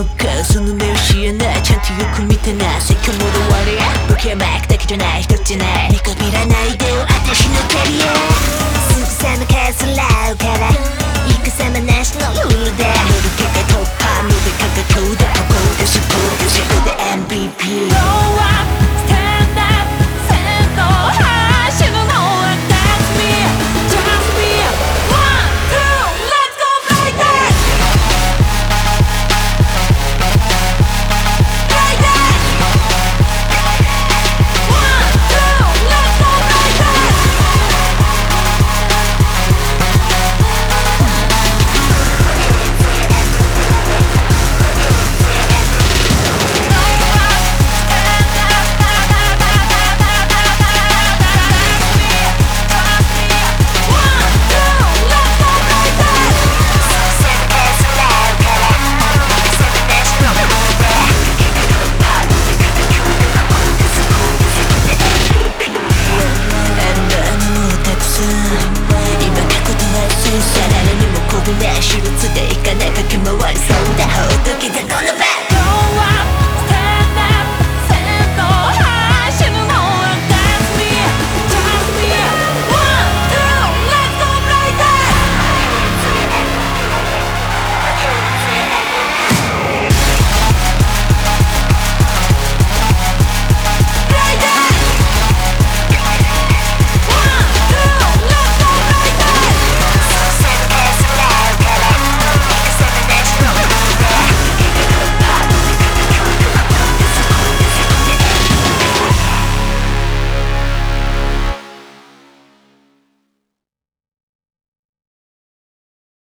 のかその目を知らないちゃんとよく見てな説教モード割れボケマークだけじゃない一つじゃない見くびらないでよ私のキャリア